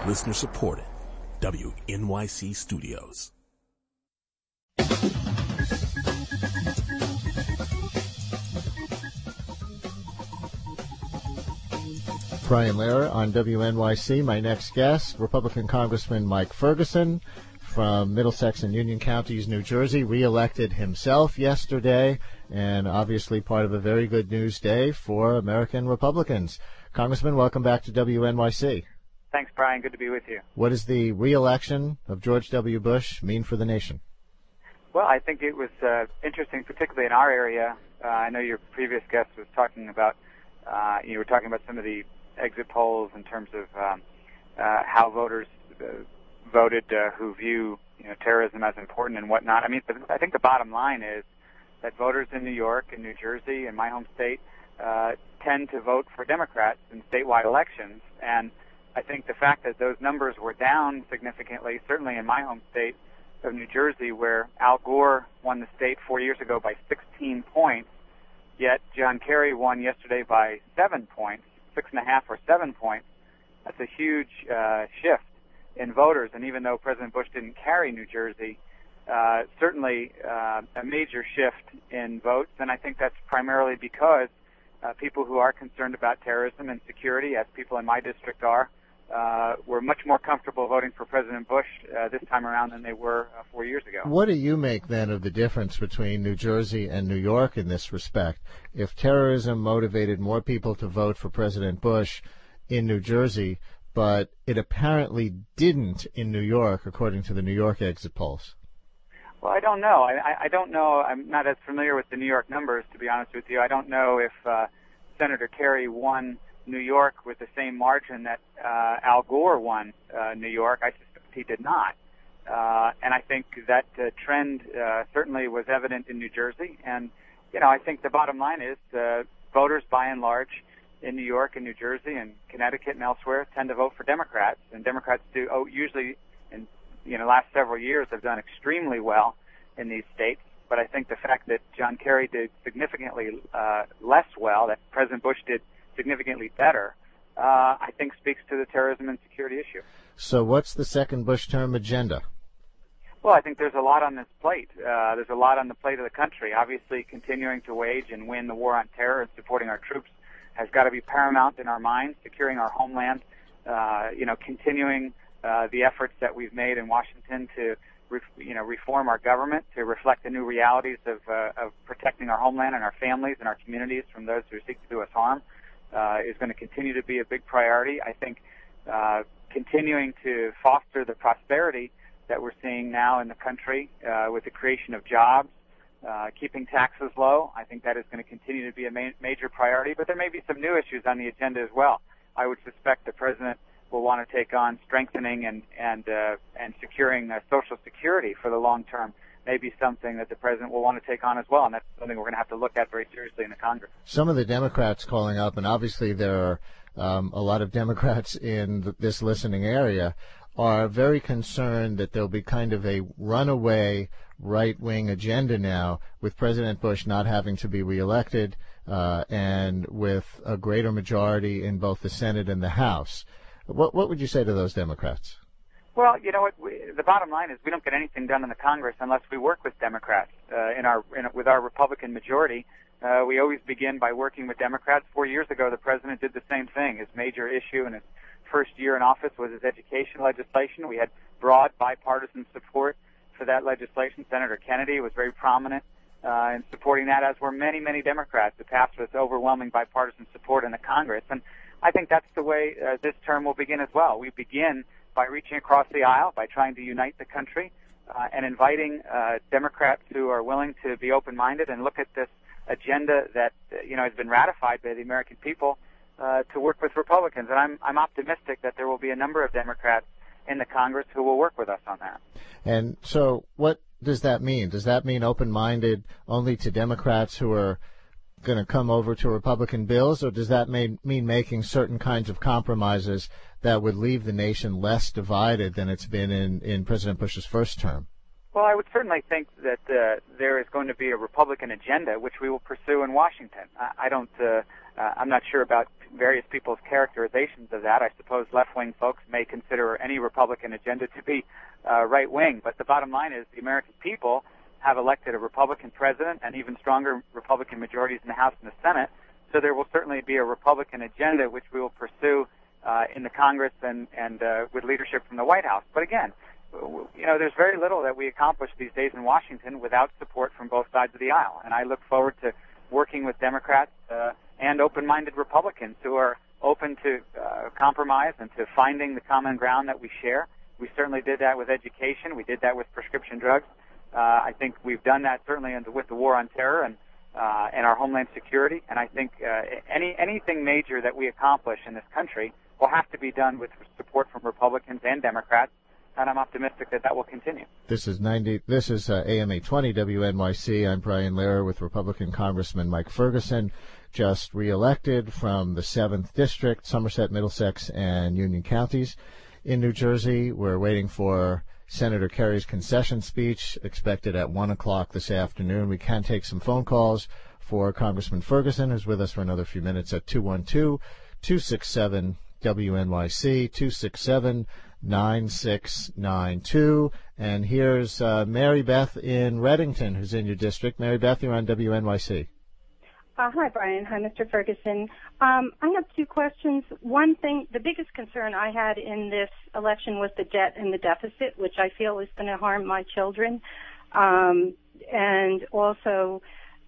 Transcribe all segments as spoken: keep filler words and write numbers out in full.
Listener supported. W N Y C Studios. Brian Lehrer on W N Y C. My next guest, Republican Congressman Mike Ferguson from Middlesex and Union Counties, New Jersey, reelected himself yesterday, and obviously part of a very good news day for American Republicans. Congressman, welcome back to W N Y C. Thanks, Brian. Good to be with you. What does the reelection of George W. Bush mean for the nation? Well, I think it was uh, interesting, particularly in our area. Uh, I know your previous guest was talking about, uh, you were talking about some of the exit polls in terms of um, uh, how voters uh, voted uh, who view you know, terrorism as important and whatnot. I mean, I think the bottom line is that voters in New York and New Jersey and my home state uh, tend to vote for Democrats in statewide elections. And I think the fact that those numbers were down significantly, certainly in my home state of New Jersey, where Al Gore won the state four years ago by sixteen points, yet John Kerry won yesterday by seven points, six and a half or seven points. That's a huge uh, shift in voters. And even though President Bush didn't carry New Jersey, uh, certainly uh, a major shift in votes. And I think that's primarily because uh, people who are concerned about terrorism and security, as people in my district are, uh, were much more comfortable voting for President Bush uh, this time around than they were uh, four years ago. What do you make then of the difference between New Jersey and New York in this respect? If terrorism motivated more people to vote for President Bush in New Jersey, but it apparently didn't in New York, according to the New York exit polls? Well, I don't know. I, I don't know. I'm not as familiar with the New York numbers, to be honest with you. I don't know if uh, Senator Kerry won New York with the same margin that uh, Al Gore won uh, New York. I suspect he did not. Uh, and I think that uh, trend uh, certainly was evident in New Jersey. And, you know, I think the bottom line is uh, voters, by and large, in New York and New Jersey and Connecticut and elsewhere tend to vote for Democrats. And Democrats do oh, usually, in you know, last several years have done extremely well in these states. But I think the fact that John Kerry did significantly uh, less well, that President Bush did significantly better, uh, I think speaks to the terrorism and security issue. So what's the second Bush term agenda? Well, I think there's a lot on this plate. Uh, there's a lot on the plate of the country. Obviously, continuing to wage and win the war on terror and supporting our troops has got to be paramount in our minds, securing our homeland, uh, you know, continuing uh, the efforts that we've made in Washington to, re- you know, reform our government to reflect the new realities of, uh, of protecting our homeland and our families and our communities from those who seek to do us harm. Uh, is going to continue to be a big priority. I think uh, continuing to foster the prosperity that we're seeing now in the country uh, with the creation of jobs, uh, keeping taxes low, I think that is going to continue to be a ma- major priority. But there may be some new issues on the agenda as well. I would suspect the President will want to take on strengthening and and uh, and securing uh, Social Security for the long term. Maybe something that the President will want to take on as well, and that's something we're going to have to look at very seriously in the Congress. Some of the Democrats calling up, and obviously there are um, a lot of Democrats in th- this listening area, are very concerned that there'll be kind of a runaway right-wing agenda now with President Bush not having to be reelected uh, and with a greater majority in both the Senate and the House. What, what would you say to those Democrats? Well, you know what? We, the bottom line is we don't get anything done in the Congress unless we work with Democrats. Uh, in our in, with our Republican majority, uh, we always begin by working with Democrats. Four years ago, the President did the same thing. His major issue in his first year in office was his education legislation. We had broad bipartisan support for that legislation. Senator Kennedy was very prominent uh, in supporting that, as were many, many Democrats. It passed with overwhelming bipartisan support in the Congress. And I think that's the way uh, this term will begin as well. We begin by reaching across the aisle, by trying to unite the country, uh, and inviting uh, Democrats who are willing to be open-minded and look at this agenda that uh, you know has been ratified by the American people uh, to work with Republicans. And I'm I'm optimistic that there will be a number of Democrats in the Congress who will work with us on that. And so, what does that mean? Does that mean open-minded only to Democrats who are going to come over to Republican bills, or does that mean, mean making certain kinds of compromises that would leave the nation less divided than it's been in, in President Bush's first term? Well, I would certainly think that uh, there is going to be a Republican agenda, which we will pursue in Washington. I, I don't, uh, uh, I'm not sure about various people's characterizations of that. I suppose left-wing folks may consider any Republican agenda to be uh, right-wing, but the bottom line is the American people have elected a Republican president and even stronger Republican majorities in the House and the Senate, so there will certainly be a Republican agenda which we will pursue uh, in the Congress and, and uh, with leadership from the White House. But again, you know, there's very little that we accomplish these days in Washington without support from both sides of the aisle, and I look forward to working with Democrats uh, and open-minded Republicans who are open to uh, compromise and to finding the common ground that we share. We certainly did that with education. We did that with prescription drugs. Uh, I think we've done that certainly with the war on terror and uh, and our homeland security. And I think uh, any anything major that we accomplish in this country will have to be done with support from Republicans and Democrats. And I'm optimistic that that will continue. This is ninety. This is uh, A M eight twenty W N Y C. I'm Brian Lehrer with Republican Congressman Mike Ferguson, just reelected from the seventh District, Somerset, Middlesex, and Union counties in New Jersey. We're waiting for Senator Kerry's concession speech, expected at one o'clock this afternoon. We can take some phone calls for Congressman Ferguson, who's with us for another few minutes at two one two, two six seven, W N Y C, two six seven, nine six nine two. And here's uh, Mary Beth in Reddington, who's in your district. Mary Beth, you're on W N Y C. Uh, hi, Brian. Hi, Mister Ferguson. Um, I have two questions. One thing, the biggest concern I had in this election was the debt and the deficit, which I feel is going to harm my children. Um, and also,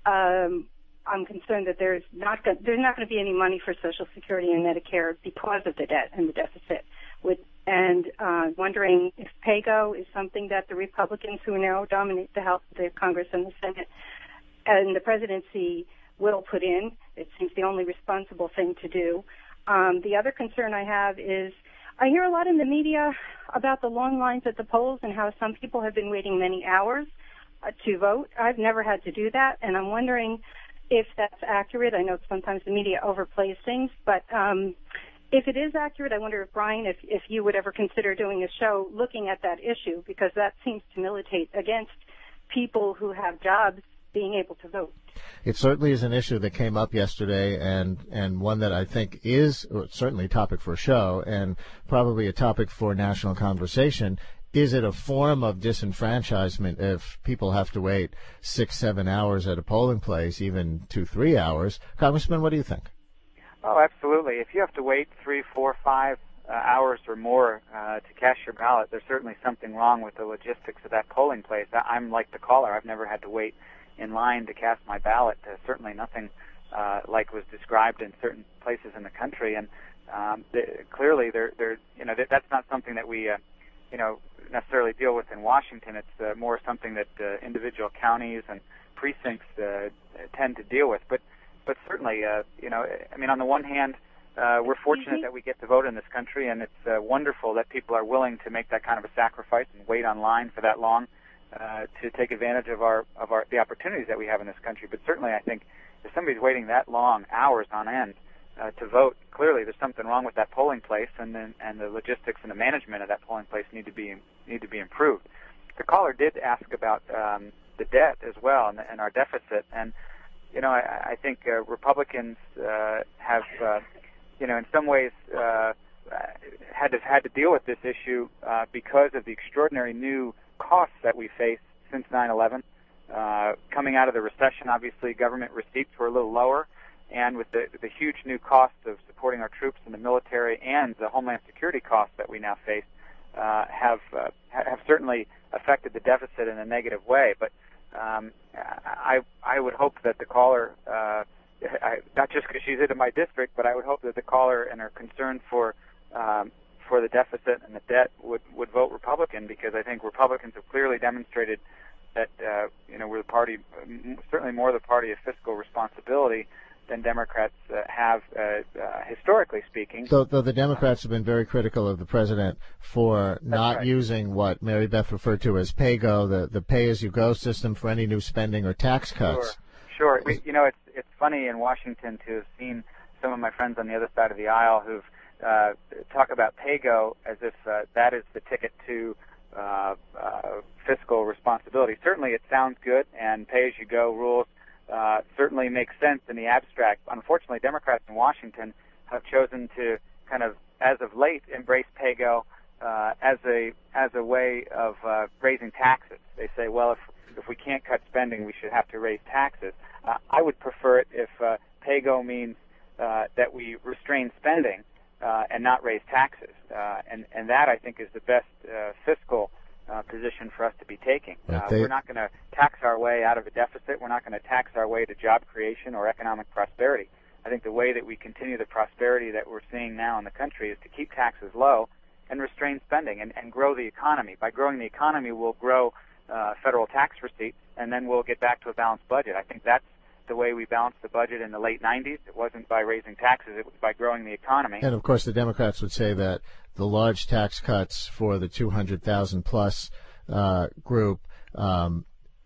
um, I'm concerned that there's not go- there's not going to be any money for Social Security and Medicare because of the debt and the deficit. With and uh, wondering if PAYGO is something that the Republicans, who now dominate the House, the Congress, and the Senate, and the presidency will put in. It seems the only responsible thing to do. Um, the other concern I have is I hear a lot in the media about the long lines at the polls and how some people have been waiting many hours uh, to vote. I've never had to do that, and I'm wondering if that's accurate. I know sometimes the media overplays things, but um, if it is accurate, I wonder if, Brian, if, if you would ever consider doing a show looking at that issue, because that seems to militate against people who have jobs being able to vote. It certainly is an issue that came up yesterday, and, and one that I think is certainly a topic for a show and probably a topic for national conversation. Is it a form of disenfranchisement if people have to wait six, seven hours at a polling place, even two, three hours? Congressman, what do you think? Oh, absolutely. If you have to wait three, four, five uh, hours or more uh, to cast your ballot, there's certainly something wrong with the logistics of that polling place. I'm like the caller. I've never had to wait in line to cast my ballot. Uh, certainly nothing uh, like was described in certain places in the country. And um, the, clearly, there, there, you know, that, that's not something that we, uh, you know, necessarily deal with in Washington. It's uh, more something that uh, individual counties and precincts uh, tend to deal with. But But certainly, uh, you know, I mean, on the one hand, uh, we're fortunate that we get to vote in this country, and it's uh, wonderful that people are willing to make that kind of a sacrifice and wait online for that long uh, to take advantage of our of our the opportunities that we have in this country. But certainly, I think if somebody's waiting that long, hours on end, uh, to vote, clearly there's something wrong with that polling place, and then and the logistics and the management of that polling place need to be need to be improved. The caller did ask about um, the debt as well and, and our deficit, and you know, I, I think uh, Republicans uh, have, uh, you know, in some ways uh, had to had to deal with this issue uh, because of the extraordinary new costs that we face since nine eleven. Uh, coming out of the recession, obviously, government receipts were a little lower, and with the, the huge new costs of supporting our troops in the military and the homeland security costs that we now face uh, have uh, have certainly affected the deficit in a negative way. But Um, I I would hope that the caller, uh, I, not just because she's in my district, but I would hope that the caller and her concern for um, for the deficit and the debt would, would vote Republican, because I think Republicans have clearly demonstrated that uh, you know we're the party, certainly more the party of fiscal responsibility than Democrats uh, have, uh, uh, historically speaking. So, though the Democrats have been very critical of the president for That's not right. using what Mary Beth referred to as PAYGO, the, the pay-as-you-go system for any new spending or tax cuts. Sure, sure. We, you know, it's it's funny in Washington to have seen some of my friends on the other side of the aisle who've uh, talk about PAYGO as if uh, that is the ticket to uh, uh, fiscal responsibility. Certainly, it sounds good, and pay-as-you-go rules Uh, certainly makes sense in the abstract. Unfortunately, Democrats in Washington have chosen to kind of, as of late, embrace PAYGO uh, as a as a way of uh, raising taxes. They say, well, if if we can't cut spending, we should have to raise taxes. Uh, I would prefer it if uh, PAYGO means uh, that we restrain spending uh, and not raise taxes, uh, and and that I think is the best uh, fiscal uh, position for us to be taking. Uh, we're not going to tax our way out of a deficit. We're not going to tax our way to job creation or economic prosperity. I think the way that we continue the prosperity that we're seeing now in the country is to keep taxes low and restrain spending and, and grow the economy. By growing the economy, we'll grow uh, federal tax receipts, and then we'll get back to a balanced budget. I think that's the way we balanced the budget in the late nineties. It wasn't by raising taxes, it was by growing the economy. And, of course, the Democrats would say that the large tax cuts for the two hundred thousand plus uh, group um,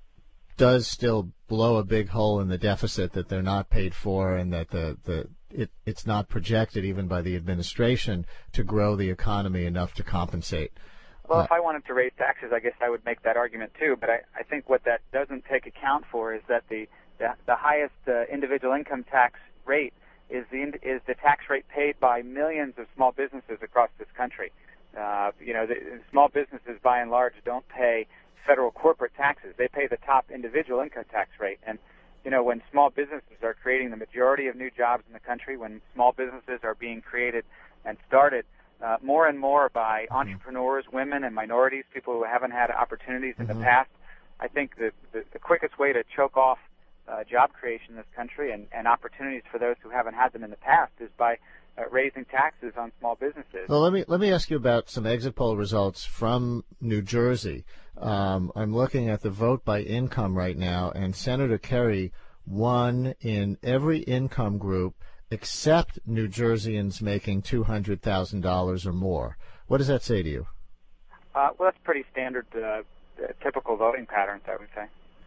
does still blow a big hole in the deficit, that they're not paid for, and that the, the it, it's not projected even by the administration to grow the economy enough to compensate. Well, uh, if I wanted to raise taxes, I guess I would make that argument too. But I, I think what that doesn't take account for is that the the, the highest uh, individual income tax rate is the is the tax rate paid by millions of small businesses across this country. Uh, you know, the, small businesses by and large don't pay federal corporate taxes. They pay the top individual income tax rate. And, you know, when small businesses are creating the majority of new jobs in the country, when small businesses are being created and started uh, more and more by mm-hmm. entrepreneurs, women and minorities, people who haven't had opportunities in mm-hmm. the past, I think the, the, the quickest way to choke off uh, job creation in this country and, and opportunities for those who haven't had them in the past is by Uh, raising taxes on small businesses. Well, let me let me ask you about some exit poll results from New Jersey. Um, I'm looking at the vote by income right now, and Senator Kerry won in every income group except New Jerseyans making two hundred thousand dollars or more. What does that say to you? Uh, well, that's pretty standard, uh, uh, typical voting patterns, I would say.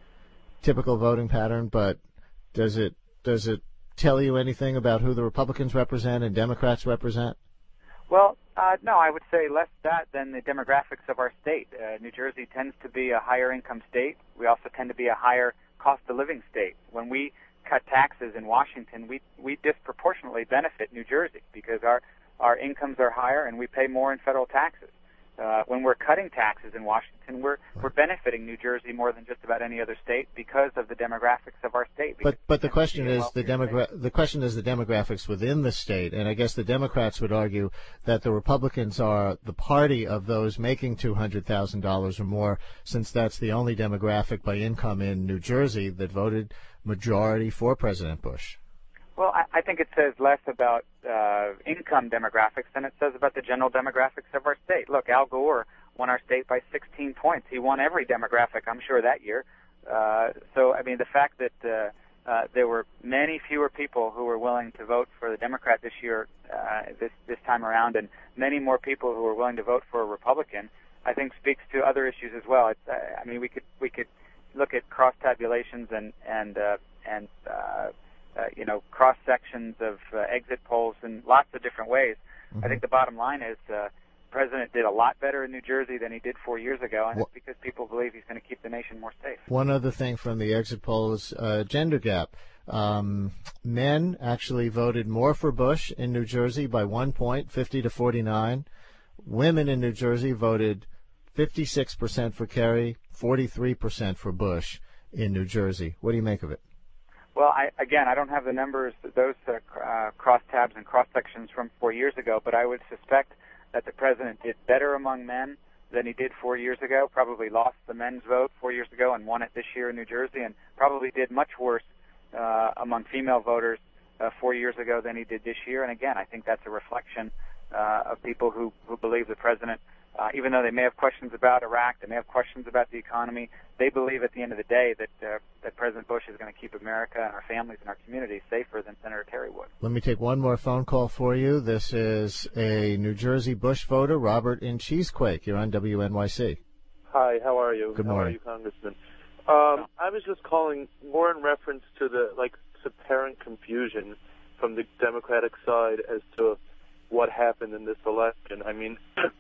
Typical voting pattern, but does it does it tell you anything about who the Republicans represent and Democrats represent? Well, uh, no, I would say less that than the demographics of our state. Uh, New Jersey tends to be a higher income state. We also tend to be a higher cost of living state. When we cut taxes in Washington, we we disproportionately benefit New Jersey because our, our incomes are higher and we pay more in federal taxes. Uh, when we're cutting taxes in Washington, we're we're benefiting New Jersey more than just about any other state because of the demographics of our state. But but the question is the demogra- the question is the demographics within the state, and I guess the Democrats would argue that the Republicans are the party of those making two hundred thousand dollars or more, since that's the only demographic by income in New Jersey that voted majority for President Bush. Well, I, I think it says less about uh, income demographics than it says about the general demographics of our state. Look, Al Gore won our state by sixteen points. He won every demographic, I'm sure, that year. Uh, so, I mean, the fact that uh, uh, there were many fewer people who were willing to vote for the Democrat this year, uh, this this time around, and many more people who were willing to vote for a Republican, I think speaks to other issues as well. It's, uh, I mean, we could we could look at cross tabulations and and uh, and uh, Uh, you know, cross sections of uh, exit polls in lots of different ways. Mm-hmm. I think the bottom line is uh, the president did a lot better in New Jersey than he did four years ago, and well, it's because people believe he's going to keep the nation more safe. One other thing from the exit polls, uh, gender gap. Um, men actually voted more for Bush in New Jersey by one point, fifty to forty-nine. Women in New Jersey voted fifty-six percent for Kerry, forty-three percent for Bush in New Jersey. What do you make of it? Well, I, again, I don't have the numbers, those uh, uh, cross-tabs and cross-sections from four years ago, but I would suspect that the president did better among men than he did four years ago, probably lost the men's vote four years ago and won it this year in New Jersey, and probably did much worse uh, among female voters uh, four years ago than he did this year. And again, I think that's a reflection uh, of people who, who believe the president, uh, even though they may have questions about Iraq, they may have questions about the economy, they believe at the end of the day that uh, that President Bush is going to keep America and our families and our communities safer than Senator Kerry would. Let me take one more phone call for you. This is a New Jersey Bush voter, Robert in Cheesequake. You're on W N Y C. Hi, how are you? Good morning. How are you, Congressman? Um, I was just calling more in reference to the like apparent confusion from the Democratic side as to what happened in this election. I mean,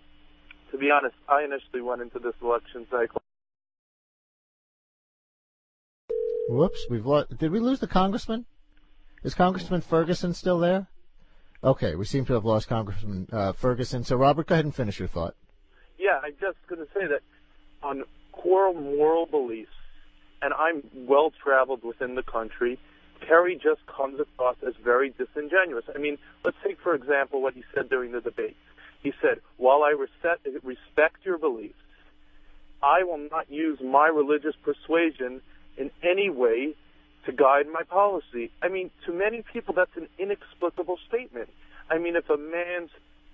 to be honest, I initially went into this election cycle. Whoops, we've lost. Did we lose the congressman? Is Congressman Ferguson still there? Okay, we seem to have lost Congressman uh, Ferguson. So, Robert, go ahead and finish your thought. Yeah, I'm just going to say that on core moral beliefs, and I'm well-traveled within the country, Kerry just comes across as very disingenuous. I mean, let's take, for example, what he said during the debate. He said, while I respect, respect your beliefs, I will not use my religious persuasion in any way to guide my policy. I mean, to many people, that's an inexplicable statement. I mean, if a man's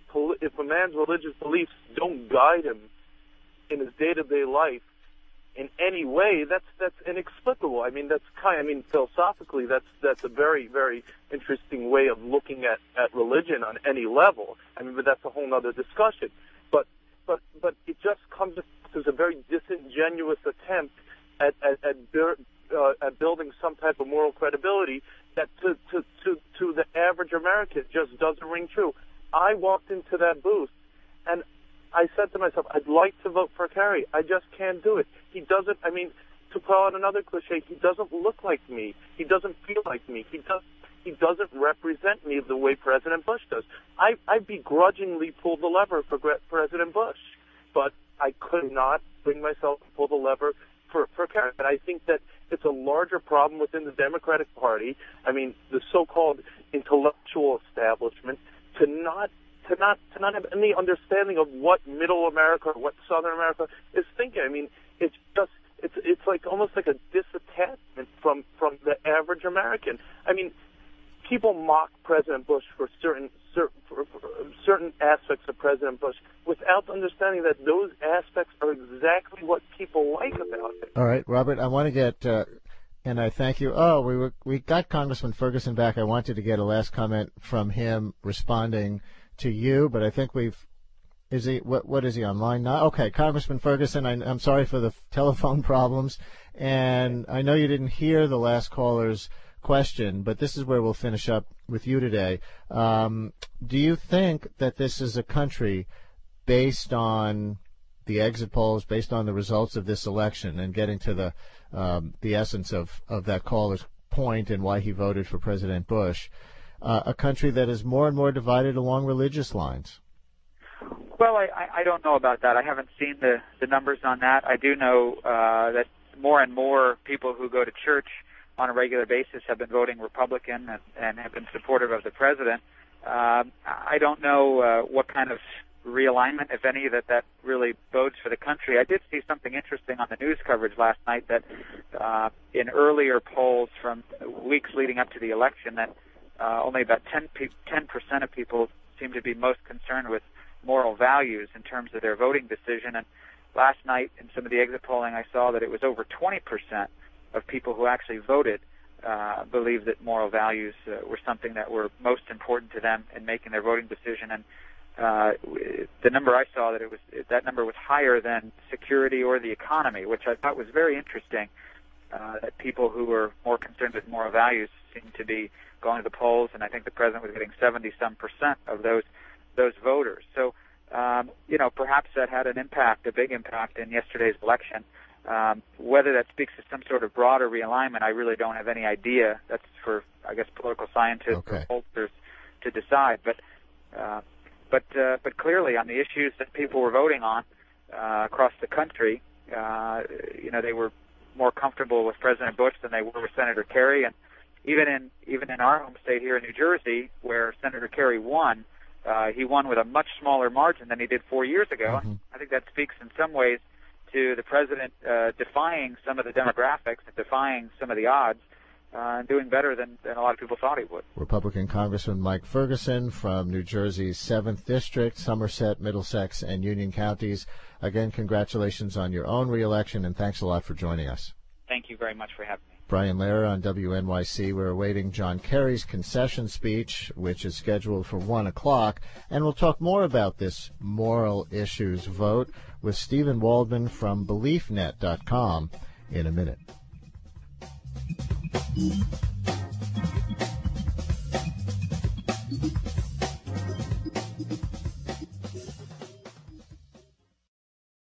if a man's religious beliefs don't guide him in his day-to-day life in any way, that's that's inexplicable. I mean, that's kind. I mean, philosophically, that's that's a very very interesting way of looking at, at religion on any level. I mean, but that's a whole other discussion. But but but it just comes as a very disingenuous attempt at at, at Uh, at building some type of moral credibility that to, to, to, to the average American just doesn't ring true. I walked into that booth and I said to myself, I'd like to vote for Kerry. I just can't do it. He doesn't, I mean, to call out another cliche, he doesn't look like me. He doesn't feel like me. He does, he doesn't represent me the way President Bush does. I, I begrudgingly pulled the lever for President Bush, but I could not bring myself to pull the lever for, for Kerry. And I think that it's a larger problem within the Democratic Party. I mean, the so-called intellectual establishment to not to not to not have any understanding of what Middle America or what Southern America is thinking. I mean, it's just it's it's like almost like a disattachment from from the average American. I mean, people mock President Bush for certain certain for, for certain aspects of President Bush without understanding that those aspects are exactly what people like about it. All right, Robert, I want to get, uh, and I thank you. Oh, we were we got Congressman Ferguson back. I wanted to get a last comment from him responding to you, but I think we've. Is he what? What is he online now? Okay, Congressman Ferguson. I, I'm sorry for the telephone problems, and I know you didn't hear the last caller's question, but this is where we'll finish up with you today. Um, do you think that this is a country based on the exit polls, based on the results of this election, and getting to the um, the essence of, of that caller's point and why he voted for President Bush, uh, a country that is more and more divided along religious lines? Well, I, I don't know about that. I haven't seen the, the numbers on that. I do know uh, that more and more people who go to church on a regular basis have been voting Republican and, and have been supportive of the president. Um, I don't know uh, what kind of realignment, if any, that that really bodes for the country. I did see something interesting on the news coverage last night that uh, in earlier polls from weeks leading up to the election that uh, only about ten percent of people seem to be most concerned with moral values in terms of their voting decision. And last night in some of the exit polling, I saw that it was over twenty percent of people who actually voted uh, believed that moral values uh, were something that were most important to them in making their voting decision. And uh, the number I saw, that it was that number was higher than security or the economy, which I thought was very interesting. Uh, that people who were more concerned with moral values seemed to be going to the polls, and I think the president was getting seventy some percent of those those voters. So, um, you know, perhaps that had an impact, a big impact in yesterday's election. Um, whether that speaks to some sort of broader realignment, I really don't have any idea. That's for, I guess, political scientists okay. or pollsters to decide. But, uh, but, uh, but clearly, on the issues that people were voting on uh, across the country, uh, you know, they were more comfortable with President Bush than they were with Senator Kerry. And even in even in our home state here in New Jersey, where Senator Kerry won, uh, he won with a much smaller margin than he did four years ago. Mm-hmm. I think that speaks in some ways to the president uh, defying some of the demographics and defying some of the odds uh, and doing better than, than a lot of people thought he would. Republican Congressman Mike Ferguson from New Jersey's seventh District, Somerset, Middlesex, and Union counties. Again, congratulations on your own reelection, and thanks a lot for joining us. Thank you very much for having me. Brian Lehrer on W N Y C. We're awaiting John Kerry's concession speech, which is scheduled for one o'clock, and we'll talk more about this moral issues vote with Stephen Waldman from belief net dot com in a minute.